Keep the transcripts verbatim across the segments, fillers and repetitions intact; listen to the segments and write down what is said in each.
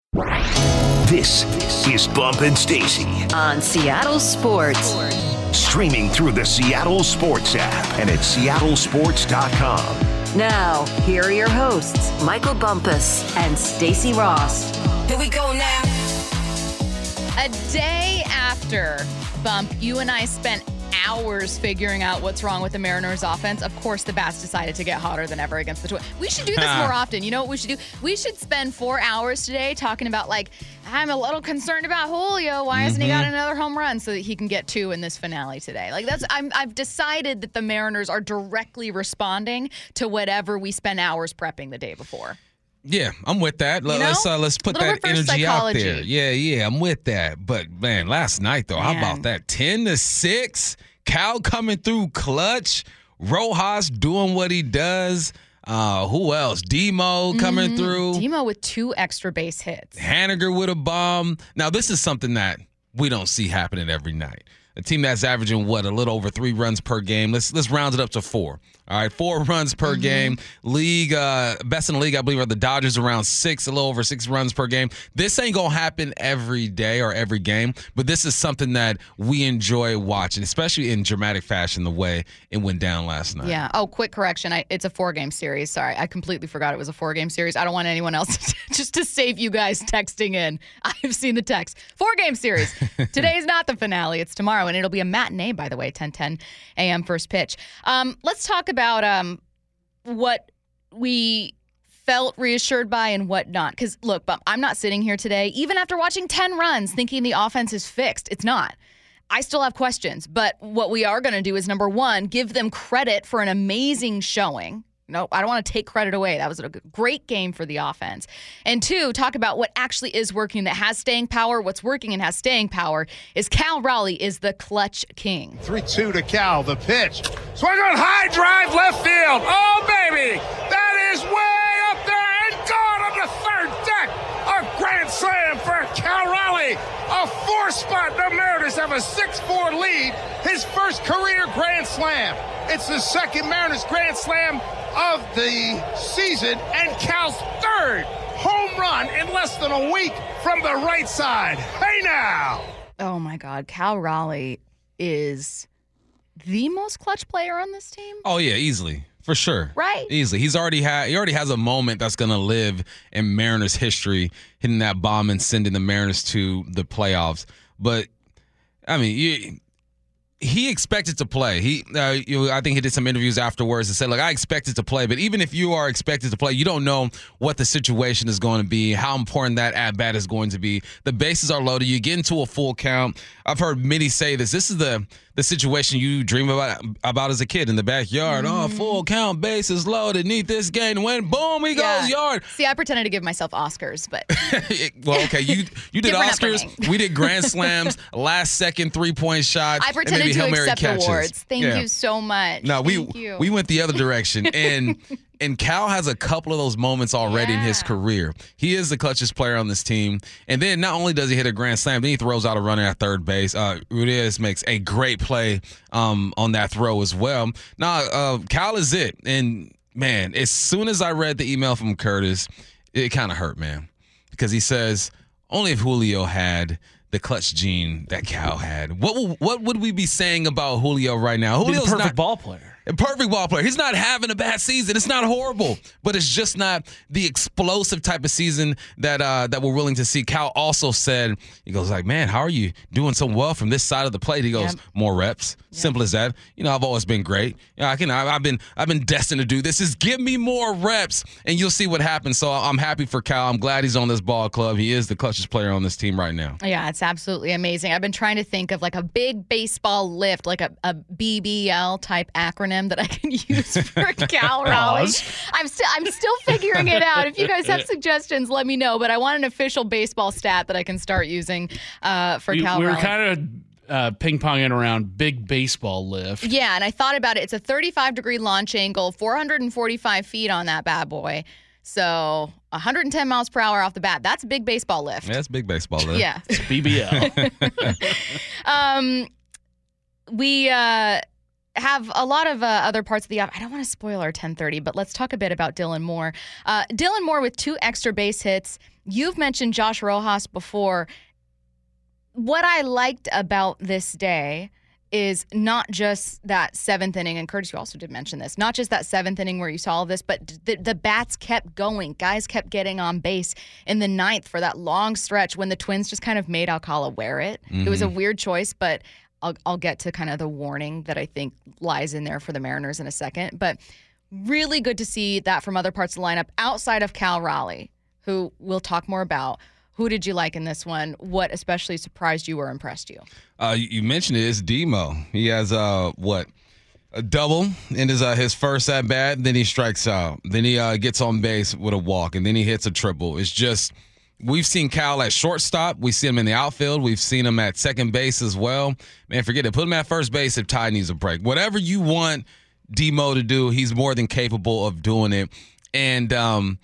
This is Bump and Stacy on Seattle Sports. Streaming through the Seattle Sports app and at seattle sports dot com. Now, here are your hosts, Michael Bumpus and Stacy Ross. Here we go now. A day after, Bump, you and I spent hours figuring out what's wrong with the Mariners offense. Of course, the bats decided to get hotter than ever against the Twins. We should do this more often. You know what we should do? We should spend four hours today talking about, like, I'm a little concerned about Julio. Why hasn't mm-hmm. he got another home run so that he can get two in this finale today? Like, that's I'm, I've decided that the Mariners are directly responding to whatever we spent hours prepping the day before. Yeah, I'm with that. You know? Let's uh, let's put Little that energy psychology. out there. Yeah, yeah, I'm with that. But man, last night though, Man. how about that? ten to six, Cal coming through clutch, Rojas doing what he does. Uh, who else? Demo coming mm-hmm. through. Demo with two extra base hits. Haniger with a bomb. Now this is something that we don't see happening every night. A team that's averaging, what, a little over three runs per game. Let's let's round it up to four. All right, four runs per mm-hmm. game. League, uh, best in the league, I believe, are the Dodgers, around six, a little over six runs per game. This ain't going to happen every day or every game, but this is something that we enjoy watching, especially in dramatic fashion, the way it went down last night. Yeah. Oh, quick correction. I, it's a four-game series. Sorry, I completely forgot it was a four-game series. I don't want anyone else to, just to save you guys texting in. I've seen the text. Four-game series. Today's not the finale. It's tomorrow, and it'll be a matinee, by the way, ten ten a.m. first pitch. Um, let's talk about um, what we felt reassured by and what not. Because, look, I'm not sitting here today, even after watching ten runs, thinking the offense is fixed. It's not. I still have questions. But what we are going to do is, number one, give them credit for an amazing showing. No, I don't want to take credit away. That was a great game for the offense. And two, talk about what actually is working that has staying power. What's working and has staying power is Cal Raleigh is the clutch king. three two to Cal, the pitch. Swing on high drive left field. Oh, baby. That is way up there and gone on the third deck. A grand slam for Cal Raleigh. A four spot. The Mariners have a six four lead. His first career grand slam. It's the second Mariners grand slam of the season and Cal's third home run in less than a week from the right side. Hey now! Oh my God, Cal Raleigh is the most clutch player on this team? Oh yeah, easily. For sure. Right. Easily. He's already had he already has a moment that's gonna live in Mariners history, hitting that bomb and sending the Mariners to the playoffs. But I mean, you He expected to play. He, uh, you, I think he did some interviews afterwards and said, "Look, I expected to play, but even if you are expected to play, you don't know what the situation is going to be, how important that at bat is going to be. The bases are loaded. You get into a full count. I've heard many say this. This is the the situation you dream about about as a kid in the backyard. Mm. Oh, full count, bases loaded. Need this game. When boom, he yeah. goes yard. See, I pretended to give myself Oscars, but well, okay, you you did Different Oscars. upbringing. We did grand slams, last second three point shots. I pretended to Hail Mary accept catches. awards. Thank Yeah. you so much. No, we Thank you. we went the other direction, and and Cal has a couple of those moments already Yeah. in his career. He is the clutchest player on this team, and then not only does he hit a grand slam, then he throws out a runner at third base. Uh, Urias makes a great play um, on that throw as well. Now, uh, Cal is it, and man, as soon as I read the email from Curtis, it kind of hurt, man, because he says only if Julio had the clutch gene that Cal had. What will, what would we be saying about Julio right now? He's a Julio's perfect not, ball player. A perfect ball player. He's not having a bad season. It's not horrible, but it's just not the explosive type of season that uh, that we're willing to see. Cal also said, he goes like, man, how are you doing so well from this side of the plate? He goes, Yep. more reps. Yep. Simple as that. You know, I've always been great. You know, I can. I, I've been. I've been destined to do this. Is give me more reps, and you'll see what happens. So I'm happy for Cal. I'm glad he's on this ball club. He is the clutchest player on this team right now. Yeah, it's absolutely amazing. I've been trying to think of like a big baseball lift, like a, a B B L type acronym that I can use for Cal Raleigh. I'm still I'm still figuring it out. If you guys have suggestions, let me know. But I want an official baseball stat that I can start using uh, for we, Cal we were Raleigh. kind of uh, ping-ponging around big baseball lift. Yeah, and I thought about it. It's a thirty-five degree launch angle, four hundred forty-five feet on that bad boy. So one hundred ten miles per hour off the bat. That's a big baseball lift. Yeah, that's big baseball lift. Yeah. It's B B L. um, we uh, have a lot of uh, other parts of the – I don't want to spoil our ten thirty, but let's talk a bit about Dylan Moore. Uh, Dylan Moore with two extra base hits you've mentioned Josh Rojas before. What I liked about this day is not just that seventh inning, and Curtis, you also did mention this, not just that seventh inning where you saw all this, but the, the bats kept going. Guys kept getting on base in the ninth for that long stretch when the Twins just kind of made Alcala wear it. Mm-hmm. It was a weird choice, but I'll, I'll get to kind of the warning that I think lies in there for the Mariners in a second. But really good to see that from other parts of the lineup outside of Cal Raleigh, who we'll talk more about. Who did you like in this one? What especially surprised you or impressed you? Uh, you mentioned it. It's Demo. He has, uh, what, a double in his uh, his first at bat. Then he strikes out. Then he uh, gets on base with a walk, and then he hits a triple. It's just we've seen Cal at shortstop. We see him in the outfield. We've seen him at second base as well. Man, forget it. Put him at first base if Ty needs a break. Whatever you want Demo to do, he's more than capable of doing it. And um,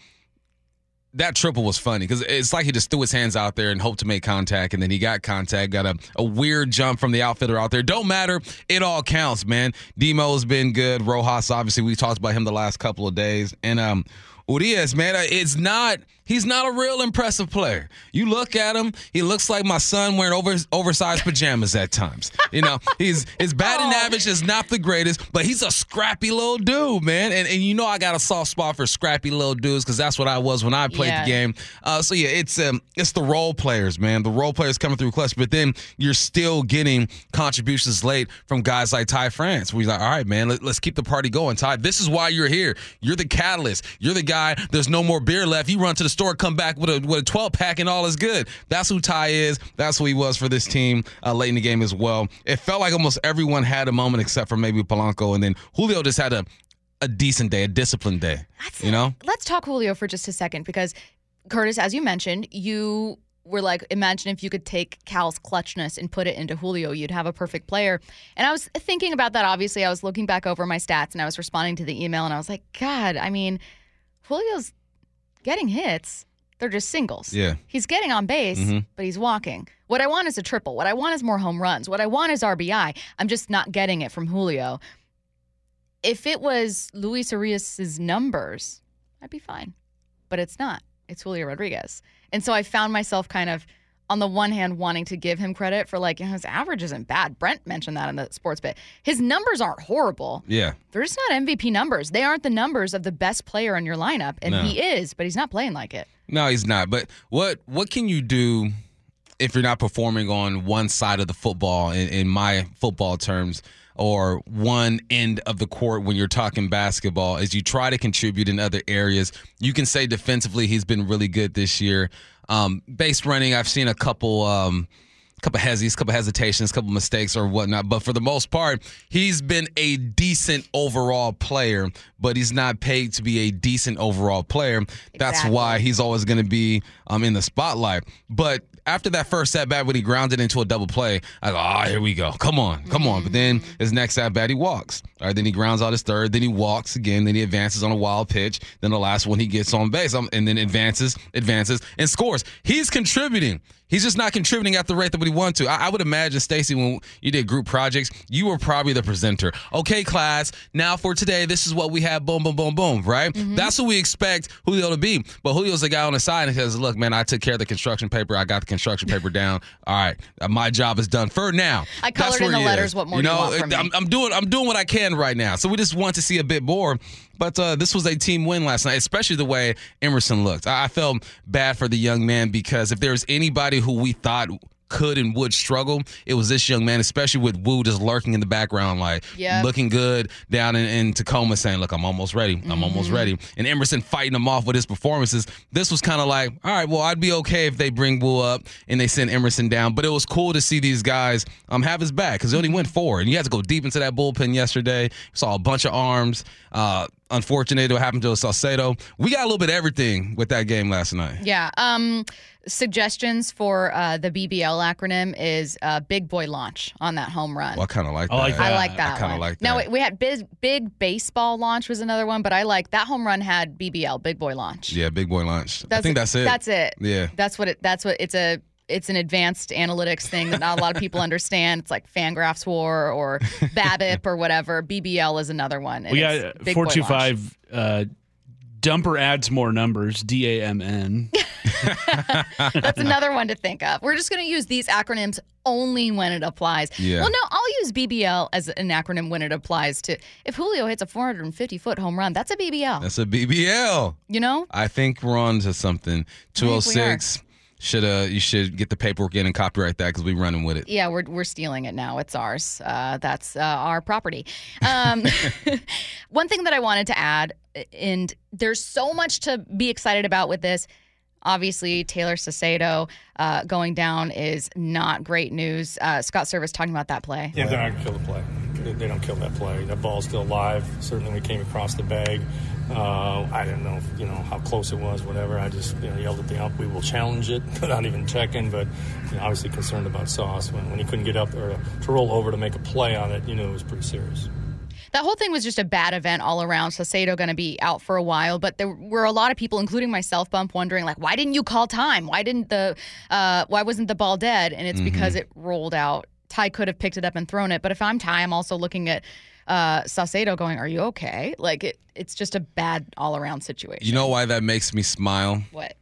that triple was funny because it's like he just threw his hands out there and hoped to make contact, and then he got contact, got a, a weird jump from the outfielder out there. Don't matter. It all counts, man. Demo's been good. Rojas, obviously, we talked about him the last couple of days. And um, Urias, man, it's not – he's not a real impressive player. You look at him, he looks like my son wearing over, oversized pajamas at times. You know, he's his batting oh. average is not the greatest, but he's a scrappy little dude, man. And and you know I got a soft spot for scrappy little dudes because that's what I was when I played yeah. the game. Uh, so, yeah, it's um, it's the role players, man. The role players coming through clutch, but then you're still getting contributions late from guys like Ty France. We're like, all right, man, let, let's keep the party going, Ty. This is why you're here. You're the catalyst. You're the guy. There's no more beer left. You run to the store, come back with a with a twelve pack, and all is good. That's who Ty is. That's who he was for this team uh, late in the game as well. It felt like almost everyone had a moment except for maybe Polanco, and then Julio just had a a decent day, a disciplined day. That's you know. Let's talk Julio for just a second because Curtis, as you mentioned, you were like, imagine if you could take Cal's clutchness and put it into Julio, you'd have a perfect player. And I was thinking about that. Obviously, I was looking back over my stats and I was responding to the email, and I was like, God, I mean, Julio's getting hits. They're just singles. Yeah. He's getting on base, mm-hmm. but he's walking. What I want is a triple. What I want is more home runs. What I want is R B I. I'm just not getting it from Julio. If it was Luis Urias' numbers, I'd be fine. But it's not. It's Julio Rodriguez. And so I found myself kind of, on the one hand, wanting to give him credit for, like, you know, his average isn't bad. Brent mentioned that in the sports bit. His numbers aren't horrible. Yeah. They're just not M V P numbers. They aren't the numbers of the best player in your lineup. And no. he is, but he's not playing like it. No, he's not. But what what can you do if you're not performing on one side of the football, in, in my football terms, or one end of the court when you're talking basketball, is you try to contribute in other areas. You can say defensively he's been really good this year. Um, base running, I've seen a couple um, couple hesies, couple hesitations, couple mistakes or whatnot. But for the most part, he's been a decent overall player, but he's not paid to be a decent overall player. Exactly. That's why he's always going to be um, in the spotlight. But after that first at-bat when he grounded into a double play, I go, ah, oh, here we go. Come on, come on. But then his next at-bat, he walks. All right, then he grounds out his third. Then he walks again. Then he advances on a wild pitch. Then the last one, he gets on base. Um, and then advances, advances, and scores. He's contributing. He's just not contributing at the rate that we want to. I, I would imagine, Stacey, when you did group projects, you were probably the presenter. Okay, class, now for today, this is what we have, boom, boom, boom, boom, right? Mm-hmm. That's what we expect Julio to be. But Julio's the guy on the side and says, look, man, I took care of the construction paper. I got the construction paper down. All right, my job is done for now. I colored in the letters. Is. What more you know, do you want from me? I'm, I'm, doing, I'm doing what I can right now. So we just want to see a bit more. But uh, this was a team win last night, especially the way Emerson looked. I, I felt bad for the young man because if there's anybody who we thought could and would struggle, it was this young man, especially with Wu just lurking in the background, like yep. looking good down in, in Tacoma, saying, look, I'm almost ready. I'm mm-hmm. almost ready. And Emerson fighting him off with his performances. This was kind of like, all right, well, I'd be okay if they bring Wu up and they send Emerson down. But it was cool to see these guys um, have his back because they only went forward. And you had to go deep into that bullpen yesterday. Saw a bunch of arms. Uh, unfortunate what happened to Salcedo. We got a little bit of everything with that game last night. Yeah. Um, suggestions for uh, the B B L acronym is uh, Big Boy Launch on that home run. Well, I kind of like that. I like that. I like that I kind of like that. Now, we had big, big Baseball Launch was another one, but I like that home run had B B L, Big Boy Launch. Yeah, Big Boy Launch. That's I think it. that's it. That's it. Yeah. That's what it, that's what it's a, it's an advanced analytics thing that not a lot of people understand. It's like Fangraphs War or BABIP or whatever. B B L is another one. We got four two five uh, Dumper adds more numbers, D A M N. That's another one to think of. We're just going to use these acronyms only when it applies. Yeah. Well, no, I'll use B B L as an acronym when it applies to, if Julio hits a four hundred fifty foot home run, that's a B B L. That's a B B L. You know? I think we're on to something. two oh six. Should uh, you should get the paperwork in and copyright that because we're running with it. Yeah, we're we're stealing it now. It's ours. Uh, that's uh, our property. Um, one thing that I wanted to add, and there's so much to be excited about with this. Obviously, Taylor Saucedo uh, going down is not great news. Uh, Scott Service talking about that play. Yeah, they're not going to kill the play. They don't kill that play. That ball's still alive. Certainly, we came across the bag. Uh, I didn't know, you know, how close it was, whatever. I just, you know, yelled at the ump. We will challenge it without even checking. But you know, obviously concerned about Sauce when when he couldn't get up there to roll over to make a play on it. You know, it was pretty serious. That whole thing was just a bad event all around. Saucedo going to be out for a while, but there were a lot of people, including myself, Bump, wondering like, why didn't you call time? Why didn't the, uh, why wasn't the ball dead? And it's mm-hmm. because it rolled out. Ty could have picked it up and thrown it, but if I'm Ty, I'm also looking at uh, Saucedo going, "Are you okay?" Like it, it's just a bad all around situation. You know why that makes me smile? What?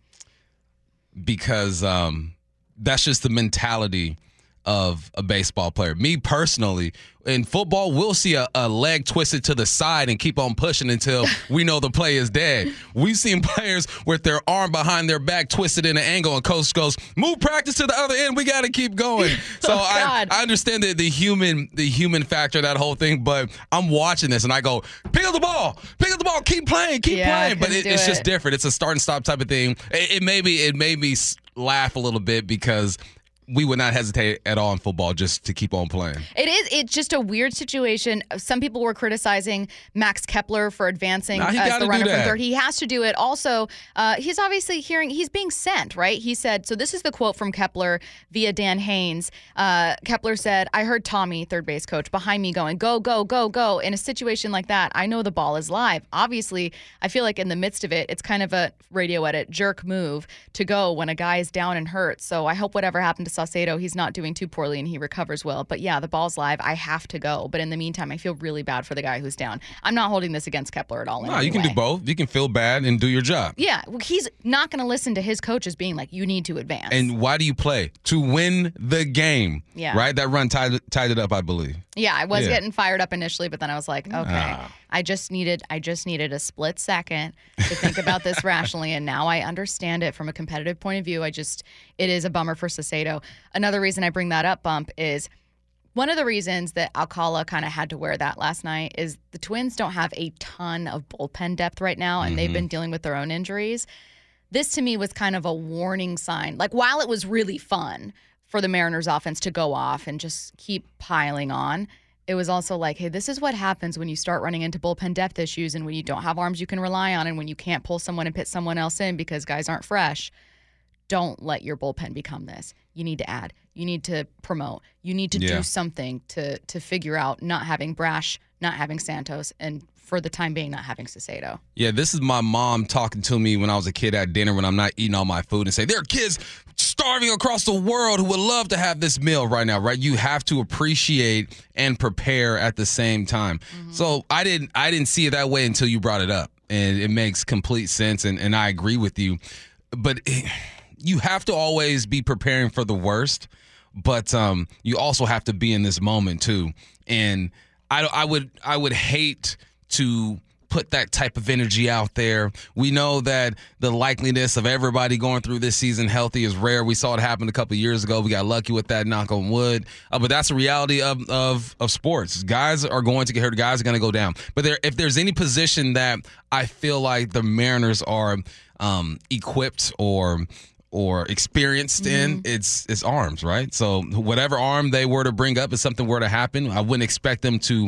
Because um, that's just the mentality of a baseball player. Me personally, in football, we'll see a, a leg twisted to the side and keep on pushing until we know the play is dead. We've seen players with their arm behind their back twisted in an angle, and coach goes, "Move practice to the other end. We got to keep going." So oh, I, I understand the, the human the human factor of that whole thing, but I'm watching this and I go, pick up the ball, pick up the ball, keep playing, keep yeah, playing. But it, it's it. just different. It's a start and stop type of thing. It, it made me it made me laugh a little bit because we would not hesitate at all in football just to keep on playing. It is. It's just a weird situation. Some people were criticizing Max Kepler for advancing nah, as the runner from third. He has to do it. Also, uh, he's obviously hearing, he's being sent, right? He said, so this is the quote from Kepler via Dan Haynes. Uh, Kepler said, "I heard Tommy, third base coach, behind me going, go, go, go, go. In a situation like that, I know the ball is live." Obviously, I feel like in the midst of it, it's kind of a radio edit jerk move to go when a guy is down and hurt. So I hope whatever happened to Saucedo, he's not doing too poorly and he recovers well. But yeah, the ball's live. I have to go. But in the meantime, I feel really bad for the guy who's down. I'm not holding this against Kepler at all. No, you can way. do both. You can feel bad and do your job. Yeah, well, he's not going to listen to his coaches being like, "You need to advance." And why do you play? To win the game. Yeah. Right? That run tied, tied it up, I believe. Yeah, I was yeah. getting fired up initially, but then I was like, okay, ah. I just needed I just needed a split second to think about this rationally, and now I understand it from a competitive point of view. I just, it is a bummer for Saucedo. Another reason I bring that up, Bump, is one of the reasons that Alcala kind of had to wear that last night is the Twins don't have a ton of bullpen depth right now, and mm-hmm. they've been dealing with their own injuries. This, to me, was kind of a warning sign. Like, while it was really fun for the Mariners offense to go off and just keep piling on, it was also like, hey, this is what happens when you start running into bullpen depth issues and when you don't have arms you can rely on and when you can't pull someone and put someone else in because guys aren't fresh. Don't let your bullpen become this. You need to add. You need to promote. You need to yeah. do something to to figure out not having Brash, not having Santos, and for the time being, not having Saucedo. Yeah, this is my mom talking to me when I was a kid at dinner when I'm not eating all my food and say, there are kids starving across the world who would love to have this meal right now, right? You have to appreciate and prepare at the same time. Mm-hmm. So I didn't I didn't see it that way until you brought it up. And it makes complete sense, and, and I agree with you. But it, you have to always be preparing for the worst, but um, you also have to be in this moment too. And I, I would I would hate to put that type of energy out there. We know that the likeliness of everybody going through this season healthy is rare. We saw it happen a couple of years ago. We got lucky with that, knock on wood. Uh, but that's the reality of, of of sports. Guys are going to get hurt. Guys are going to go down. But there, if there's any position that I feel like the Mariners are um, equipped or or experienced mm-hmm. in, it's it's arms, right? So whatever arm they were to bring up, if something were to happen, I wouldn't expect them to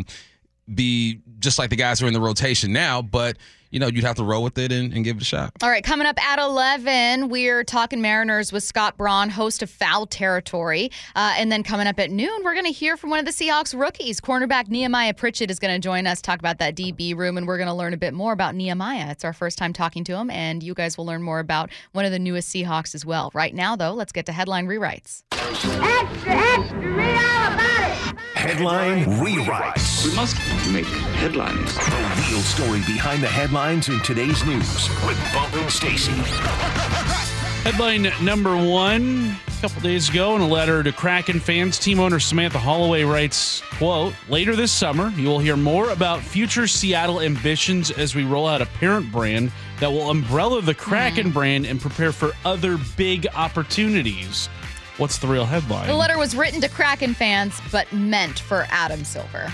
be just like the guys who are in the rotation now, but you know, you'd have to roll with it and, and give it a shot. All right, coming up at eleven, we're talking Mariners with Scott Braun, host of Foul Territory. Uh, and then coming up at noon, we're going to hear from one of the Seahawks rookies. Cornerback Nehemiah Pritchett is going to join us, talk about that D B room, and we're going to learn a bit more about Nehemiah. It's our first time talking to him, and you guys will learn more about one of the newest Seahawks as well. Right now, though, let's get to Headline Rewrites. Extra, extra, read all about it. Headline Rewrites. We must make headlines. The real story behind the headlines in today's news with Bump and Stacy. Headline number one, a couple days ago in a letter to Kraken fans, team owner Samantha Holloway writes, quote, later this summer, you will hear more about future Seattle ambitions as we roll out a parent brand that will umbrella the Kraken mm. brand and prepare for other big opportunities. What's the real headline? The letter was written to Kraken fans, but meant for Adam Silver.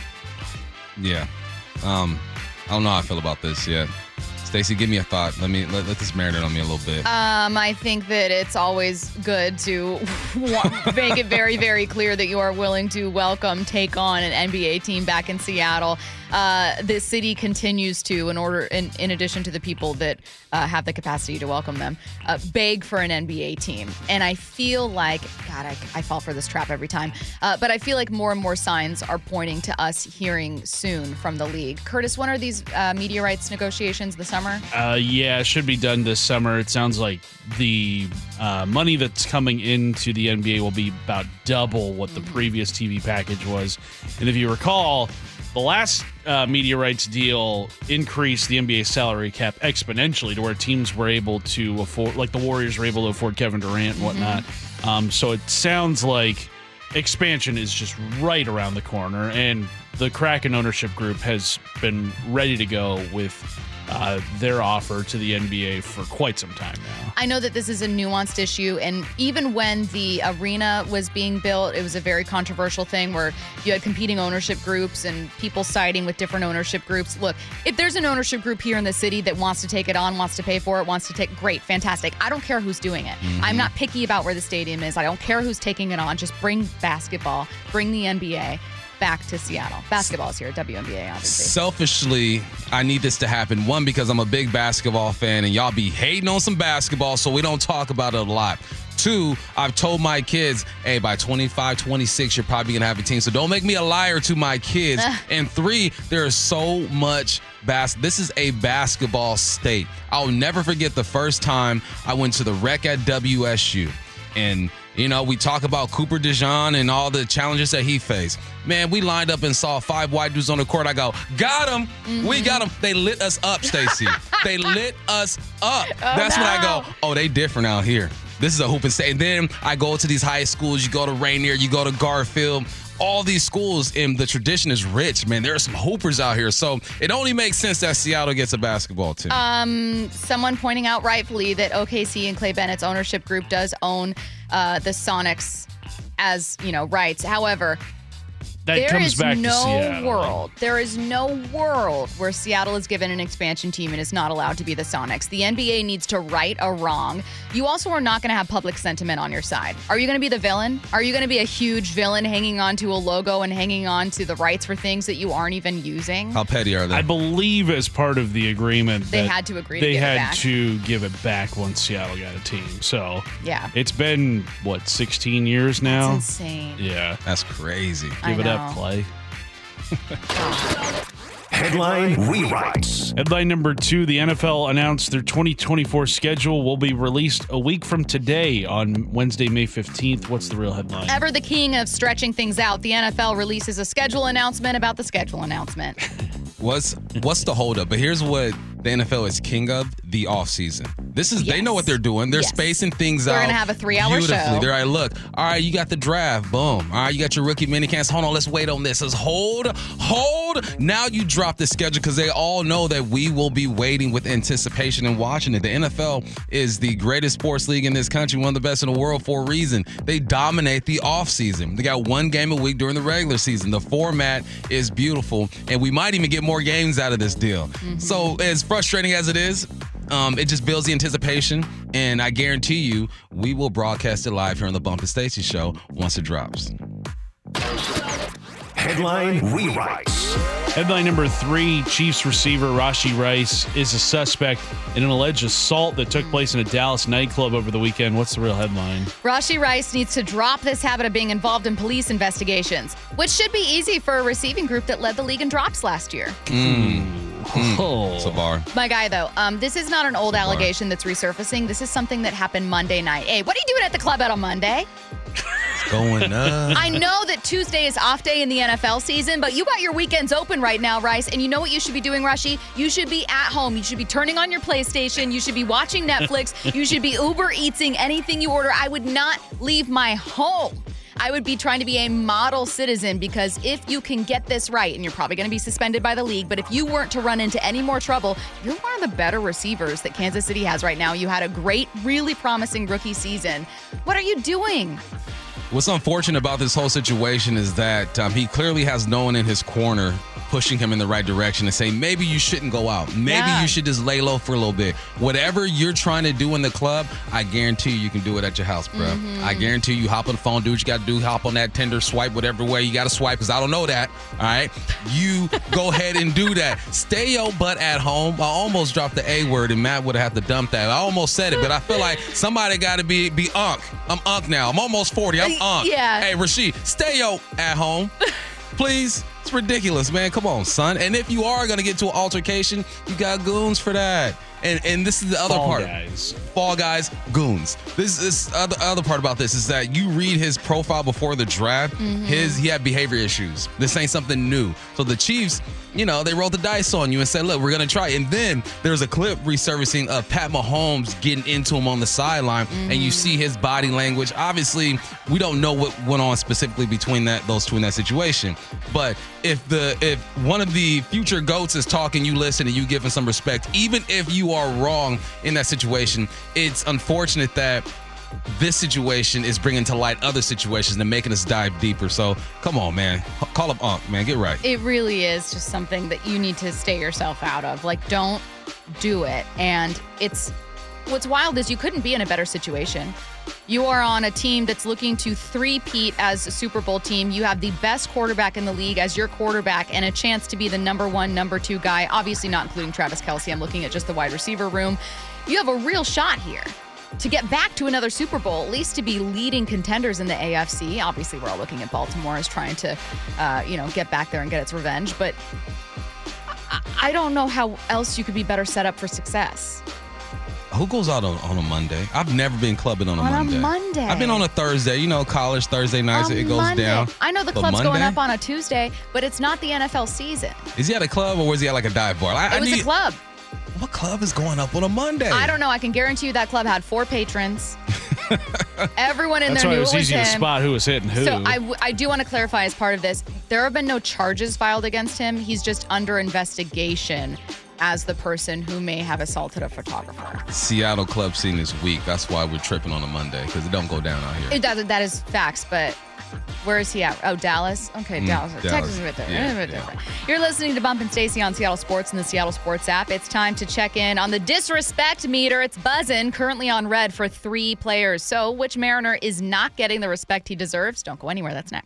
Yeah. Um, I don't know how I feel about this yet. Stacey, give me a thought. Let me let, let this marinate on me a little bit. Um, I think that it's always good to make it very, very clear that you are willing to welcome, take on an N B A team back in Seattle. Uh, the city continues to, in order, in, in addition to the people that uh, have the capacity to welcome them, uh, beg for an N B A team. And I feel like, God, I, I fall for this trap every time. Uh, but I feel like more and more signs are pointing to us hearing soon from the league. Curtis, when are these uh, media rights negotiations this summer? Uh, yeah, it should be done this summer. It sounds like the uh, money that's coming into the N B A will be about double what the previous T V package was. And if you recall, the last uh, media rights deal increased the N B A salary cap exponentially to where teams were able to afford, like the Warriors were able to afford Kevin Durant and whatnot. Mm-hmm. Um, so it sounds like expansion is just right around the corner, and the Kraken ownership group has been ready to go with Uh, their offer to the N B A for quite some time now. I know that this is a nuanced issue, and even when the arena was being built, it was a very controversial thing where you had competing ownership groups and people siding with different ownership groups. Look, if there's an ownership group here in the city that wants to take it on, wants to pay for it, wants to take, great, fantastic. I don't care who's doing it. Mm-hmm. I'm not picky about where the stadium is. I don't care who's taking it on. Just bring basketball, bring the N B A back to Seattle. Basketball's here, W N B A, obviously. Selfishly, I need this to happen. One, because I'm a big basketball fan, and y'all be hating on some basketball, so we don't talk about it a lot. Two, I've told my kids, hey, by twenty-five, twenty-six, you're probably going to have a team, so don't make me a liar to my kids. And three, there is so much bas- This is a basketball state. I'll never forget the first time I went to the rec at W S U. And, you know, we talk about Cooper DeJean and all the challenges that he faced. Man, we lined up and saw five white dudes on the court. I go, got him. Mm-hmm. We got him. They lit us up, Stacey. They lit us up. Oh, That's no. when I go, oh, they different out here. This is a hooping state. And then I go to these high schools. You go to Rainier. You go to Garfield. All these schools, and the tradition is rich, man. There are some hoopers out here. So it only makes sense that Seattle gets a basketball team. Um, someone pointing out rightfully that O K C and Clay Bennett's ownership group does own uh, the Sonics as, you know, rights. However, that there comes is back to no Seattle. world, there is no world where Seattle is given an expansion team and is not allowed to be the Sonics. The N B A needs to right a wrong. You also are not going to have public sentiment on your side. Are you going to be the villain? Are you going to be a huge villain hanging on to a logo and hanging on to the rights for things that you aren't even using? How petty are they? I believe as part of the agreement They that had to agree to they give it had back. to give it back once Seattle got a team. So Yeah. it's been, what, sixteen years now? That's insane. Yeah. That's crazy. I Give it up, know. Clay. Headline rewrites. Headline number two, the N F L announced their twenty twenty-four schedule will be released a week from today on Wednesday, May fifteenth. What's the real headline? Ever the king of stretching things out, the N F L releases a schedule announcement about the schedule announcement. What's what's the holdup? But here's what the N F L is king of: the offseason. This is Yes. they know what they're doing. They're Yes. spacing things They're out. gonna have a three-hour beautifully. show. They're like, look, all right, you got the draft, boom. All right, you got your rookie minicamps. Hold on, let's wait on this. Let's hold, hold. Now you drop the schedule because they all know that we will be waiting with anticipation and watching it. The N F L is the greatest sports league in this country, one of the best in the world for a reason. They dominate the offseason. They got one game a week during the regular season. The format is beautiful, and we might even get more games out of this deal. Mm-hmm. So as frustrating as it is, um, it just builds the anticipation, and I guarantee you we will broadcast it live here on the Bump and Stacey Show once it drops. Headline rewrites. Headline number three, Chiefs receiver Rashee Rice is a suspect in an alleged assault that took place in a Dallas nightclub over the weekend. What's the real headline? Rashee Rice needs to drop this habit of being involved in police investigations, which should be easy for a receiving group that led the league in drops last year. Mm. Oh. Savar. My guy, though, um, this is not an old allegation that's resurfacing. This is something that happened Monday night. Hey, what are you doing at the club out on Monday? Going up. I know that Tuesday is off day in the N F L season, but you got your weekends open right now, Rice. And you know what you should be doing, Rushy? You should be at home. You should be turning on your PlayStation. You should be watching Netflix. You should be Uber Eatsing anything you order. I would not leave my home. I would be trying to be a model citizen, because if you can get this right, and you're probably going to be suspended by the league, but if you weren't to run into any more trouble, you're one of the better receivers that Kansas City has right now. You had a great, really promising rookie season. What are you doing? What's unfortunate about this whole situation is that um, he clearly has no one in his corner pushing him in the right direction and saying, maybe you shouldn't go out. Maybe Yeah. you should just lay low for a little bit. Whatever you're trying to do in the club, I guarantee you, you can do it at your house, bro. Mm-hmm. I guarantee you, hop on the phone, do what you got to do, hop on that Tinder, swipe whatever way you got to swipe, because I don't know that, all right? You go ahead and do that. Stay your butt at home. I almost dropped the A word, and Matt would have had to dump that. I almost said it, but I feel like somebody got to be be unk. I'm unk now. I'm almost forty. I'm unk. Yeah. Hey, Rasheed, stay yo at home, please. It's ridiculous, man. Come on, son. And if you are going to get to an altercation, you got goons for that. And and this is the other Fall part. Guys. Fall Guys, goons. This is other other part about this is that you read his profile before the draft. Mm-hmm. His he had behavior issues. This ain't something new. So the Chiefs, you know, they rolled the dice on you and said, look, we're gonna try. And then there's a clip resurfacing of Pat Mahomes getting into him on the sideline, Mm-hmm. and you see his body language. Obviously, we don't know what went on specifically between that those two in that situation. But if the if one of the future GOATs is talking, you listen and you give him some respect, even if you are wrong in that situation. It's unfortunate that this situation is bringing to light other situations and making us dive deeper. So come on, man. Call up Unk, man. Get right. It really is just something that you need to stay yourself out of. Like, don't do it. And it's what's wild is you couldn't be in a better situation. You are on a team that's looking to three-peat as a Super Bowl team. You have the best quarterback in the league as your quarterback and a chance to be the number one, number two guy, obviously not including Travis Kelce. I'm looking at just the wide receiver room. You have a real shot here to get back to another Super Bowl, at least to be leading contenders in the A F C. Obviously, we're all looking at Baltimore as trying to, uh, you know, get back there and get its revenge. But I, I don't know how else you could be better set up for success. Who goes out on, on a Monday? I've never been clubbing on a On a Monday. Monday. I've been on a Thursday. You know, college Thursday nights, On it goes Monday. down. I know the But club's going Monday? up on a Tuesday, but it's not the N F L season. Is he at a club or was he at like a dive bar? I, It was I need, a club. What club is going up on a Monday? I don't know. I can guarantee you that club had four patrons. Everyone in That's there why knew it was it was easy him. to spot who was hitting who. So I, w- I do want to clarify as part of this, there have been no charges filed against him. He's just under investigation as the person who may have assaulted a photographer. Seattle club scene is weak. That's why we're tripping on a Monday, because it don't go down out here. It does, that is facts, but where is he at? Oh, Dallas? Okay, Mm, Dallas. Dallas. Texas is right there. Yeah, Eh, right yeah. there. You're listening to Bump and Stacy on Seattle Sports and the Seattle Sports app. It's time to check in on the disrespect meter. It's buzzing, currently on red for three players. So which Mariner is not getting the respect he deserves? Don't go anywhere. That's next.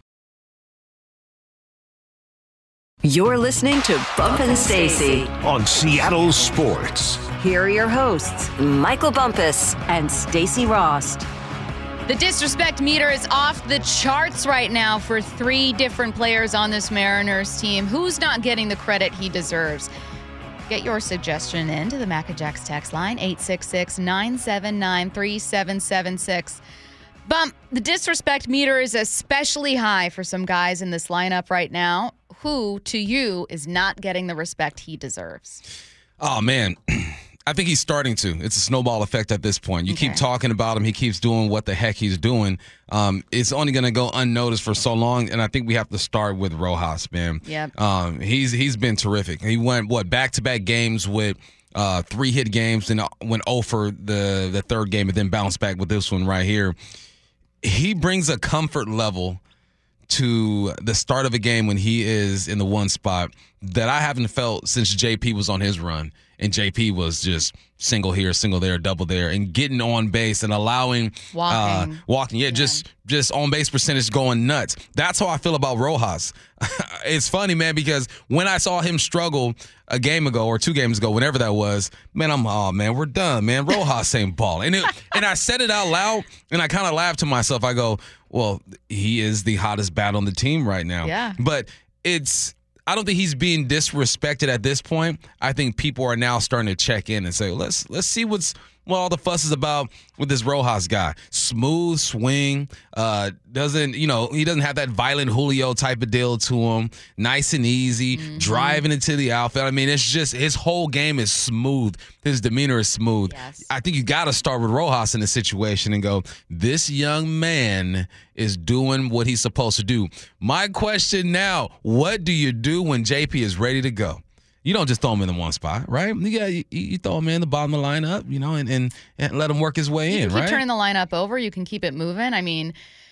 You're listening to Bump and Stacy. on Seattle Sports. Here are your hosts, Michael Bumpus and Stacy Rost. The disrespect meter is off the charts right now for three different players on this Mariners team. Who's not getting the credit he deserves? Get your suggestion in to the Mac and Jacks text line, eight six six, nine seven nine, three seven seven six. Bump, the disrespect meter is especially high for some guys in this lineup right now. Who, to you, is not getting the respect he deserves? Oh, man. I think he's starting to. It's a snowball effect at this point. You Okay. keep talking about him. He keeps doing what the heck he's doing. Um, it's only going to go unnoticed for so long, and I think we have to start with Rojas, man. Yep. Um, he's he's been terrific. He went, what, back-to-back games with uh, three hit games and went oh for the, the third game and then bounced back with this one right here. He brings a comfort level to the start of a game when he is in the one spot that I haven't felt since J P was on his run. And J P was just single here, single there, double there, and getting on base and allowing Walking. uh, walking. Yeah, just just on base percentage going nuts. That's how I feel about Rojas. It's funny, man, because when I saw him struggle a game ago or two games ago, whenever that was, man, I'm oh man, we're done, man. Rojas ain't balling. And it, and I said it out loud, and I kind of laughed to myself. I go, well, he is the hottest bat on the team right now. Yeah. But it's. I don't think he's being disrespected at this point. I think people are now starting to check in and say, let's let's see what's what all the fuss is about with this Rojas guy. Smooth swing, uh, doesn't, you know, he doesn't have that violent Julio type of deal to him. Nice and easy, mm-hmm. driving into the outfield. I mean, it's just his whole game is smooth. His demeanor is smooth. Yes. I think you got to start with Rojas in this situation and go, this young man is doing what he's supposed to do. My question now, what do you do when J P is ready to go? You don't just throw him in the one spot, right? Yeah, you, you throw him in the bottom of the lineup, you know, and, and, and let him work his way you in, can keep right? turning the lineup over. You can keep it moving. I mean,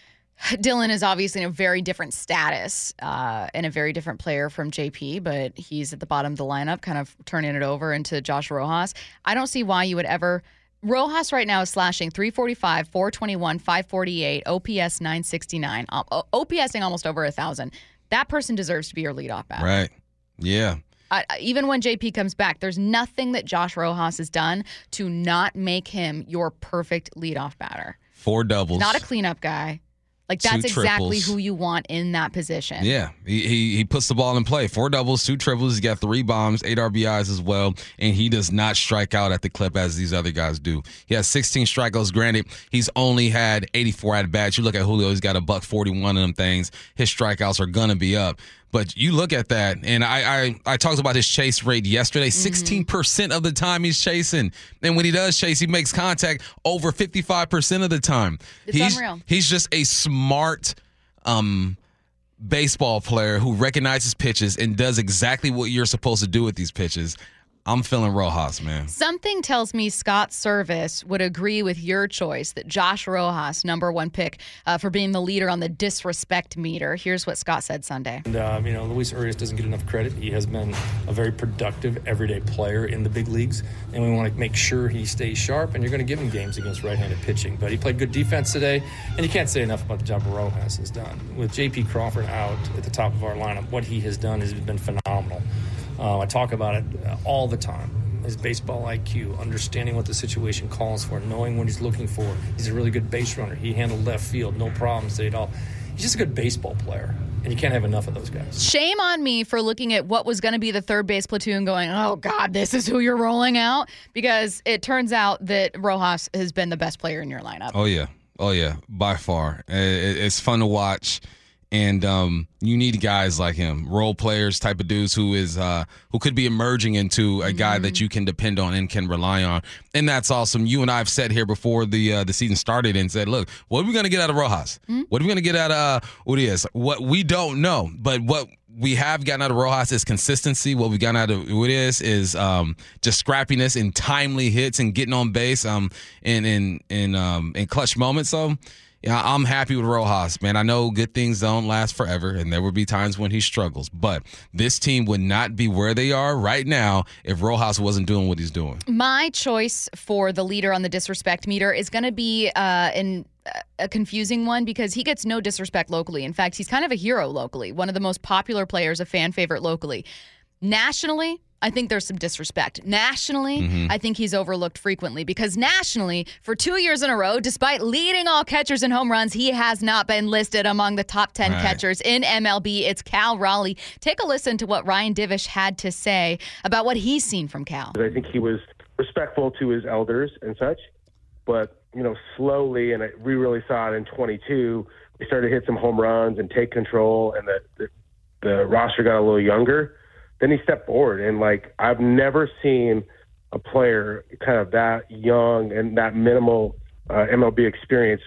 Dylan is obviously in a very different status uh, and a very different player from J P, but he's at the bottom of the lineup, kind of turning it over into Josh Rojas. I don't see why you would ever – Rojas right now is slashing three forty-five, four twenty-one, five forty-eight, O P S nine sixty-nine, OPSing almost over one thousand. That person deserves to be your leadoff batter. Right. Yeah. Uh, even when J P comes back, there's nothing that Josh Rojas has done to not make him your perfect leadoff batter. Four doubles. Not a cleanup guy. Like, that's Two exactly triples. who you want in that position. Yeah, he, he he puts the ball in play. Four doubles, two triples. He's got three bombs, eight R B Is as well, and he does not strike out at the clip as these other guys do. He has sixteen strikeouts. Granted, he's only had eighty-four at bats. You look at Julio; he's got a buck forty-one of them things. His strikeouts are gonna be up. But you look at that, and I I, I talked about his chase rate yesterday. sixteen percent of the time he's chasing. And when he does chase, he makes contact over fifty-five percent of the time. It's he's, unreal. He's just a smart um, baseball player who recognizes pitches and does exactly what you're supposed to do with these pitches. I'm feeling Rojas, man. Something tells me Scott Service would agree with your choice that Josh Rojas, number one pick, uh, for being the leader on the disrespect meter. Here's what Scott said Sunday. And, uh, you know, Luis Urias doesn't get enough credit. He has been a very productive, everyday player in the big leagues, and we want to make sure he stays sharp, and you're going to give him games against right-handed pitching. But he played good defense today, and you can't say enough about the job Rojas has done. With J P Crawford out at the top of our lineup, what he has done has been phenomenal. Uh, I talk about it all the time. His baseball I Q, understanding what the situation calls for, knowing what he's looking for. He's a really good base runner. He handled left field, no problems at all. He's just a good baseball player, and you can't have enough of those guys. Shame on me for looking at what was going to be the third base platoon going, oh, God, this is who you're rolling out, because it turns out that Rojas has been the best player in your lineup. Oh, yeah. Oh, yeah, by far. It's fun to watch. And um, you need guys like him, role players type of dudes who is uh, who could be emerging into a guy mm-hmm. that you can depend on and can rely on. And that's awesome. You and I have said here before the uh, the season started and said, look, what are we going to get out of Rojas? Mm-hmm. What are we going to get out of uh, Urias? What we don't know, but what we have gotten out of Rojas is consistency. What we got out of Urias is um, just scrappiness and timely hits and getting on base um, in in in um, in clutch moments. So. Yeah, I'm happy with Rojas, man. I know good things don't last forever, and there will be times when he struggles. But this team would not be where they are right now if Rojas wasn't doing what he's doing. My choice for the leader on the disrespect meter is going to be uh, in a confusing one because he gets no disrespect locally. In fact, he's kind of a hero locally, one of the most popular players, a fan favorite locally. Nationally, I think there's some disrespect. Nationally, mm-hmm. I think he's overlooked frequently because nationally, for two years in a row, despite leading all catchers in home runs, he has not been listed among the top ten right. catchers in M L B. It's Cal Raleigh. Take a listen to what Ryan Divish had to say about what he's seen from Cal. I think he was respectful to his elders and such, but, you know, slowly, and we really saw it in twenty-two, we started to hit some home runs and take control, and the, the, the roster got a little younger. Then he stepped forward, and, like, I've never seen a player kind of that young and that minimal uh, M L B experience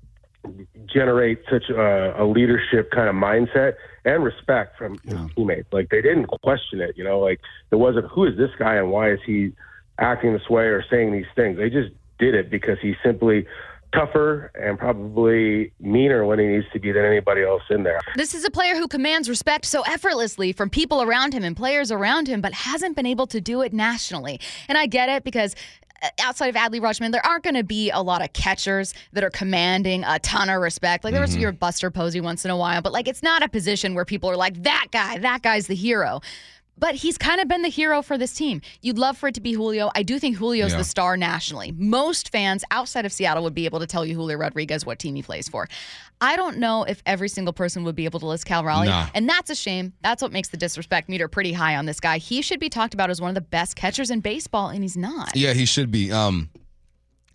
generate such a, a leadership kind of mindset and respect from yeah. his teammates. Like, they didn't question it, you know, like, it wasn't, who is this guy and why is he acting this way or saying these things? They just did it because he's simply tougher and probably meaner when he needs to be than anybody else in there. This is a player who commands respect so effortlessly from people around him and players around him, but hasn't been able to do it nationally. And I get it because outside of Adley Rutschman, there aren't going to be a lot of catchers that are commanding a ton of respect. Like, there was mm-hmm. your Buster Posey once in a while, but, like, it's not a position where people are like, that guy, that guy's the hero. But he's kind of been the hero for this team. You'd love for it to be Julio. I do think Julio's yeah. the star nationally. Most fans outside of Seattle would be able to tell you Julio Rodriguez what team he plays for. I don't know if every single person would be able to list Cal Raleigh, nah. and that's a shame. That's what makes the disrespect meter pretty high on this guy. He should be talked about as one of the best catchers in baseball, and he's not. Yeah, he should be. Um,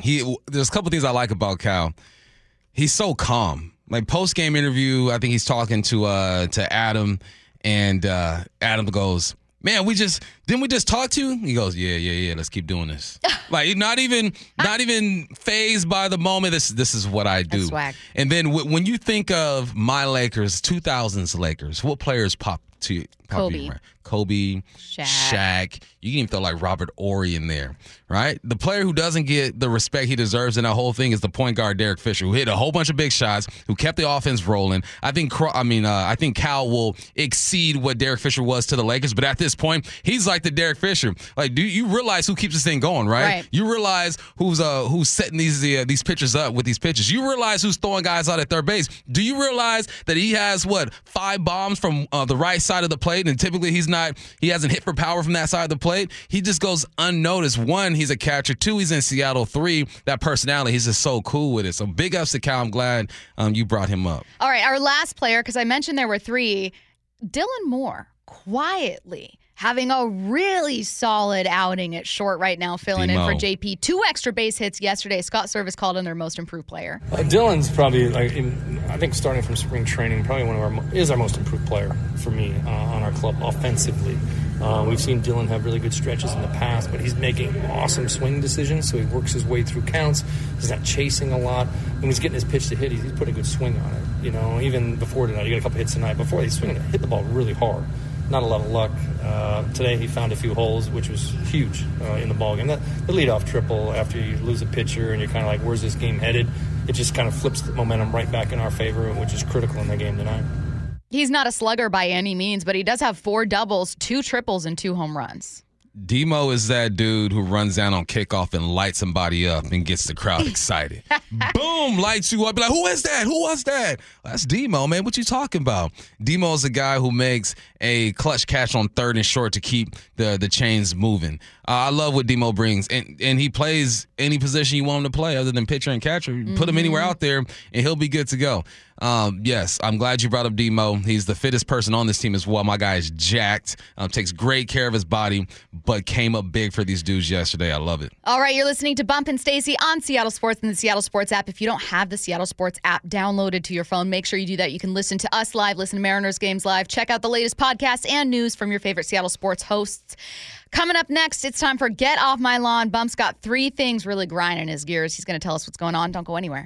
he there's a couple things I like about Cal. He's so calm. Like post game interview, I think he's talking to uh to Adam, and uh, Adam goes, "Man, we just didn't we just talk to you?" He goes, "Yeah, yeah, yeah. Let's keep doing this." Like not even not even fazed by the moment. This this is what I do. That's swag. And then w- when you think of my Lakers, two thousands Lakers, what players pop to you? Kobe. Kobe, Shaq. Shaq. You can even throw like Robert Horry in there, right? The player who doesn't get the respect he deserves in that whole thing is the point guard Derek Fisher, who hit a whole bunch of big shots, who kept the offense rolling. I think, I mean, uh, I think Cal will exceed what Derek Fisher was to the Lakers, but at this point, he's like the Derek Fisher. Like, do you realize who keeps this thing going, right? Right. You realize who's uh who's setting these uh, these pitchers up with these pitches. You realize who's throwing guys out at third base. Do you realize that he has what five bombs from uh, the right side of the plate, and typically he's not he hasn't hit for power from that side of the plate. He just goes unnoticed. One, he's a catcher. Two, he's in Seattle. Three, that personality. He's just so cool with it. So big ups to Cal. I'm glad um, you brought him up. All right, our last player, because I mentioned there were three, Dylan Moore, quietly having a really solid outing at short right now, filling D-Mo. in for J P. Two extra base hits yesterday. Scott Service called him their most improved player. Uh, Dylan's probably, like, in, I think, starting from spring training, probably one of our is our most improved player for me uh, on our club offensively. Uh, we've seen Dylan have really good stretches in the past, but he's making awesome swing decisions, so he works his way through counts. He's not chasing a lot. When he's getting his pitch to hit, he's, he's putting a good swing on it. You know, even before tonight, he got a couple hits tonight. Before he's swinging, hit the ball really hard. Not a lot of luck. Uh, today he found a few holes, which was huge uh, in the ballgame. The, the leadoff triple after you lose a pitcher and you're kind of like, where's this game headed? It just kind of flips the momentum right back in our favor, which is critical in the game tonight. He's not a slugger by any means, but he does have four doubles, two triples, and two home runs. Demo is that dude who runs down on kickoff and lights somebody up and gets the crowd excited. Boom, lights you up. Be like, who is that? Who was that? That's Demo, man. What you talking about? Demo is a guy who makes a clutch catch on third and short to keep the, the chains moving. Uh, I love what Demo brings. And and he plays any position you want him to play other than pitcher and catcher. Mm-hmm. Put him anywhere out there, and he'll be good to go. Um, yes, I'm glad you brought up Demo. He's the fittest person on this team as well. My guy is jacked, um, takes great care of his body, but came up big for these dudes yesterday. I love it. All right, you're listening to Bump and Stacy on Seattle Sports and the Seattle Sports app. If you don't have the Seattle Sports app downloaded to your phone, make sure you do that. You can listen to us live, listen to Mariners games live, check out the latest podcasts and news from your favorite Seattle Sports hosts. Coming up next, it's time for Get Off My Lawn. Bump's got three things really grinding his gears. He's going to tell us what's going on. Don't go anywhere.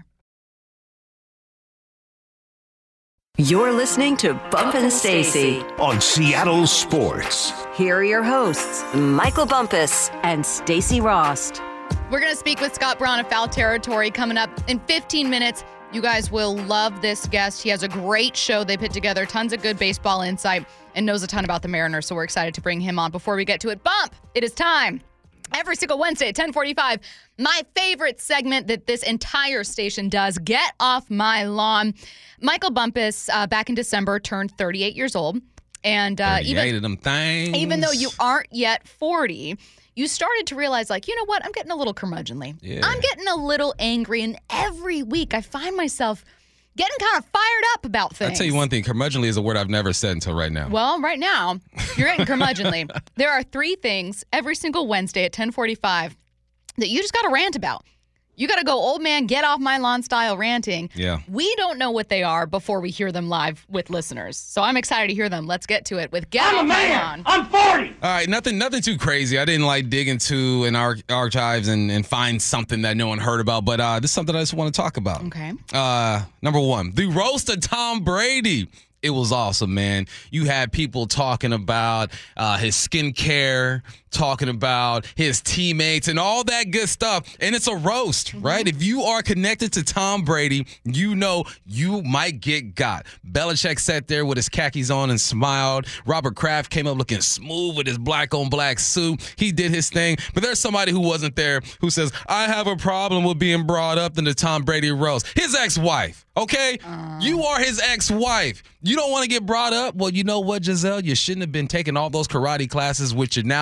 You're listening to Bump and Stacy on Seattle Sports. Here are your hosts, Michael Bumpus and Stacy Rost. We're going to speak with Scott Braun of Foul Territory coming up in fifteen minutes. You guys will love this guest. He has a great show they put together, tons of good baseball insight, and knows a ton about the Mariners, so we're excited to bring him on. Before we get to it, Bump, it is time. Every single Wednesday at ten forty-five, my favorite segment that this entire station does, Get Off My Lawn. Michael Bumpus, uh, back in December, turned thirty-eight years old. And uh, even, of them things. even though you aren't yet forty, you started to realize, like, you know what? I'm getting a little curmudgeonly. Yeah. I'm getting a little angry. And every week I find myself getting kind of fired up about things. I'll tell you one thing. Curmudgeonly is a word I've never said until right now. Well, right now, you're getting curmudgeonly. There are three things every single Wednesday at ten forty-five that you just got to rant about. You got to go old man, get off my lawn style ranting. Yeah. We don't know what they are before we hear them live with listeners. So I'm excited to hear them. Let's get to it with Get I'm Off a My man. Lawn. I'm forty. All right, nothing nothing too crazy. I didn't like dig into an ar- archives and, and find something that no one heard about, but uh, this is something I just want to talk about. Okay. Uh, number one, the roast of Tom Brady. It was awesome, man. You had people talking about uh, his skincare, talking about his teammates and all that good stuff. And it's a roast, mm-hmm. right? If you are connected to Tom Brady, you know you might get got. Belichick sat there with his khakis on and smiled. Robert Kraft came up looking smooth with his black on black suit. He did his thing. But there's somebody who wasn't there who says, I have a problem with being brought up in the Tom Brady roast. His ex-wife, okay? Uh. You are his ex-wife. You don't want to get brought up? Well, you know what, Giselle? You shouldn't have been taking all those karate classes with your now boyfriend.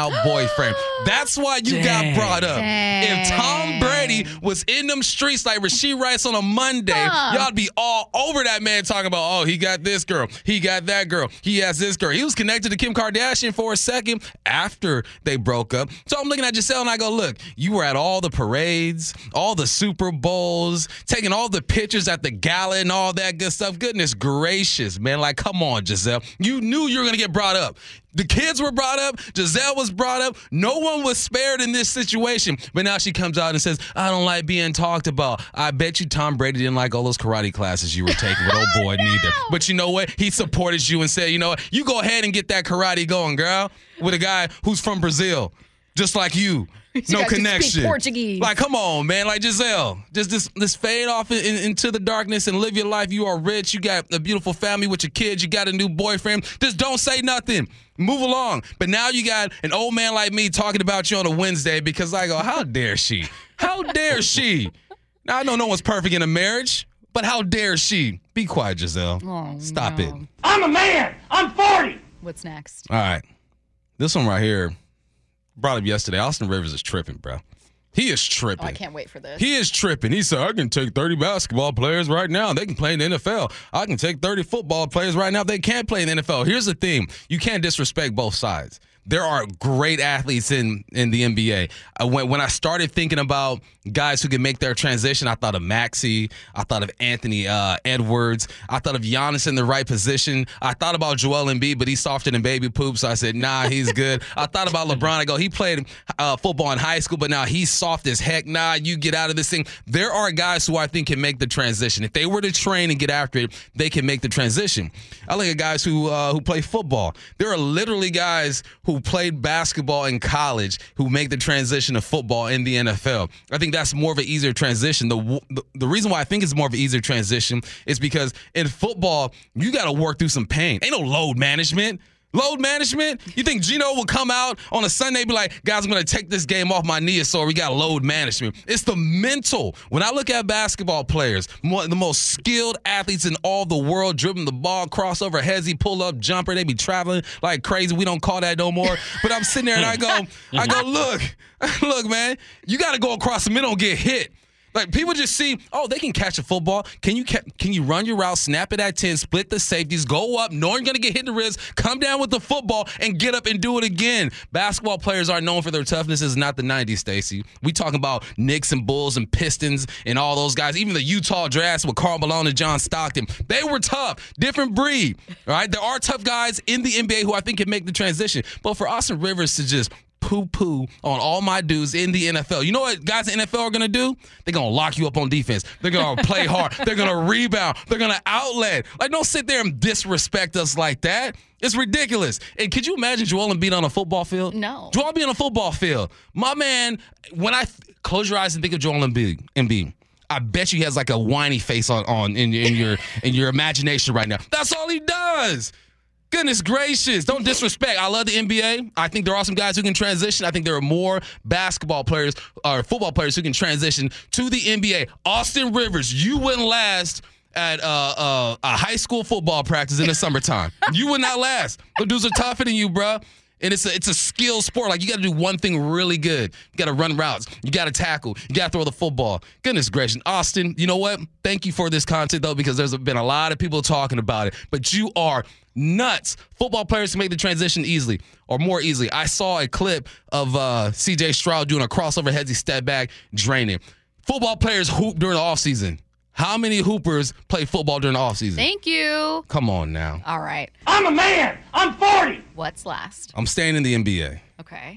boyfriend. That's why you Dang. got brought up. Dang. If Tom Brady was in them streets like Rasheed Rice on a Monday, Huh. y'all be all over that man talking about, oh, he got this girl, he got that girl, he has this girl. He was connected to Kim Kardashian for a second after they broke up. So I'm looking at Giselle and I go, look, you were at all the parades, all the Super Bowls, taking all the pictures at the gala and all that good stuff. Goodness gracious, man. Like, come on, Giselle. You knew you were going to get brought up. The kids were brought up. Giselle was brought up. No one was spared in this situation. But now she comes out and says, I don't like being talked about. I bet you Tom Brady didn't like all those karate classes you were taking with old boy no. neither. But you know what? He supported you and said, you know what? You go ahead and get that karate going, girl, with a guy who's from Brazil, just like you. You No guys can connection. speak Portuguese. Like, come on, man. Like, Giselle, just this, this fade off in, in, into the darkness and live your life. You are rich. You got a beautiful family with your kids. You got a new boyfriend. Just don't say nothing. Move along. But now you got an old man like me talking about you on a Wednesday because I go, how dare she? How dare she? Now, I know no one's perfect in a marriage, but how dare she? Be quiet, Giselle. Oh, Stop no. it. I'm a man. I'm forty. What's next? All right. This one right here. Brought up yesterday. Austin Rivers is tripping, bro. He is tripping. Oh, I can't wait for this. He is tripping. He said, I can take thirty basketball players right now. They can play in the N F L. I can take thirty football players right now. They can't play in the N F L. Here's the thing. You can't disrespect both sides. There are great athletes in, in the N B A. I went, when I started thinking about guys who can make their transition, I thought of Maxey. I thought of Anthony uh, Edwards. I thought of Giannis in the right position. I thought about Joel Embiid, but he's softer than baby poop, so I said, nah, he's good. I thought about LeBron. I go, he played uh, football in high school, but now he's soft as heck. Nah, you get out of this thing. There are guys who I think can make the transition. If they were to train and get after it, they can make the transition. I look at guys who uh, who play football. There are literally guys who who played basketball in college who make the transition to football in the N F L. I think that's more of an easier transition. The, the, the reason why I think it's more of an easier transition is because in football, you got to work through some pain. Ain't no load management. Load management? You think Gino will come out on a Sunday and be like, guys, I'm going to take this game off my knee, so we got load management. It's the mental. When I look at basketball players, more, the most skilled athletes in all the world, dribbling the ball, crossover, hezzy, pull-up, jumper, they be traveling like crazy. We don't call that no more. But I'm sitting there and I go, I go, look, look, man, you got to go across the middle and get hit. Like, people just see, oh, they can catch a football. Can you ca- can you run your route, snap it at ten, split the safeties, go up, knowing you're going to get hit in the wrist, come down with the football, and get up and do it again. Basketball players are known for their toughness. It's not the nineties, Stacey. We talking about Knicks and Bulls and Pistons and all those guys. Even the Utah drafts with Karl Malone and John Stockton. They were tough. Different breed. All right? There are tough guys in the N B A who I think can make the transition. But for Austin Rivers to just poo-poo on all my dudes in the N F L. You know what guys in the N F L are going to do? They're going to lock you up on defense. They're going to play hard. They're going to rebound. They're going to outlet. Like, don't sit there and disrespect us like that. It's ridiculous. And could you imagine Joel Embiid on a football field? No. Joel Embiid on a football field. My man, when I th- close your eyes and think of Joel Embiid, Embiid, I bet you he has like a whiny face on, on in, in your in your imagination right now. That's all he does. Goodness gracious. Don't disrespect. I love the N B A. I think there are some guys who can transition. I think there are more basketball players or football players who can transition to the N B A. Austin Rivers, you wouldn't last at uh, uh, a high school football practice in the summertime. You would not last. The dudes are tougher than you, bro. And it's a, it's a skill sport. Like, you got to do one thing really good. You got to run routes. You got to tackle. You got to throw the football. Goodness gracious. Austin, you know what? Thank you for this content, though, because there's been a lot of people talking about it. But you are nuts. Football players can make the transition easily or more easily. I saw a clip of uh, C J Stroud doing a crossover headsy step back, draining. Football players hoop during the offseason. How many hoopers play football during the offseason? Thank you. Come on now. All right. I'm a man. I'm forty. What's last? I'm staying in the N B A. Okay.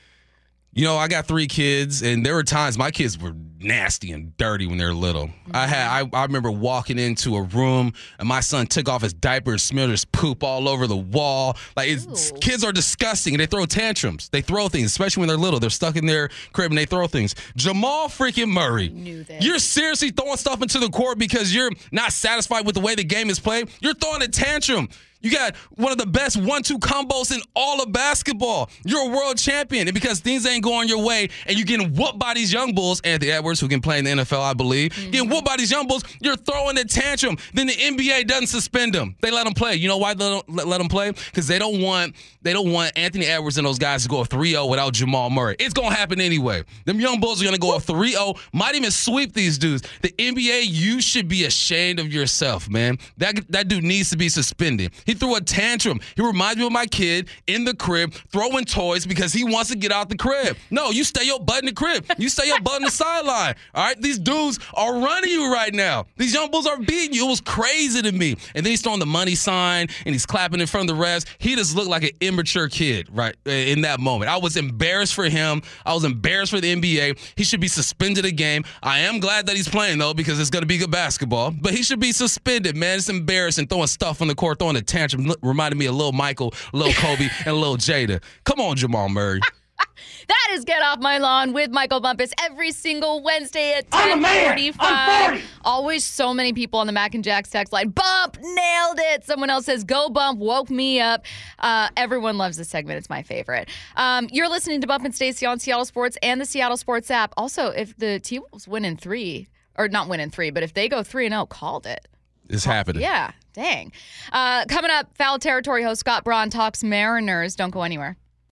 You know, I got three kids, and there were times my kids were nasty and dirty when they were little. Mm-hmm. I had I, I remember walking into a room, and my son took off his diaper and smeared his poop all over the wall. Like, it's, kids are disgusting, and they throw tantrums. They throw things, especially when they're little. They're stuck in their crib, and they throw things. Jamal freaking Murray. Knew this. You're seriously throwing stuff into the court because you're not satisfied with the way the game is played? You're throwing a tantrum. You got one of the best one two combos in all of basketball. You're a world champion. And because things ain't going your way and you're getting whooped by these young bulls, Anthony Edwards, who can play in the N F L, I believe, mm-hmm. getting whooped by these young bulls, you're throwing a tantrum. Then the N B A doesn't suspend them. They let them play. You know why they don't let, let them play? Because they don't want they don't want Anthony Edwards and those guys to go three oh without Jamal Murray. It's going to happen anyway. Them young bulls are going to go three oh, might even sweep these dudes. The N B A, you should be ashamed of yourself, man. That, that dude needs to be suspended. He threw a tantrum. He reminds me of my kid in the crib throwing toys because he wants to get out the crib. No, you stay your butt in the crib. You stay your butt in the sideline. All right? These dudes are running you right now. These young bulls are beating you. It was crazy to me. And then he's throwing the money sign and he's clapping in front of the refs. He just looked like an immature kid right in that moment. I was embarrassed for him. I was embarrassed for the N B A. He should be suspended a game. I am glad that he's playing, though, because it's going to be good basketball. But he should be suspended, man. It's embarrassing throwing stuff on the court, throwing a tantrum. Reminded me of Lil Michael, Lil Kobe, and Lil Jada. Come on, Jamal Murray. That is Get Off My Lawn with Michael Bumpus every single Wednesday at ten forty-five. Always so many people on the Mac and Jack's text line. Bump, nailed it. Someone else says, go Bump, woke me up. Uh, everyone loves this segment. It's my favorite. Um, you're listening to Bump and Stacey on Seattle Sports and the Seattle Sports app. Also, if the T-Wolves win in three, or not win in three, but if they go three and oh, called it. It's happening. Yeah, dang. Uh, coming up, Foul Territory host Scott Braun talks Mariners. Don't go anywhere.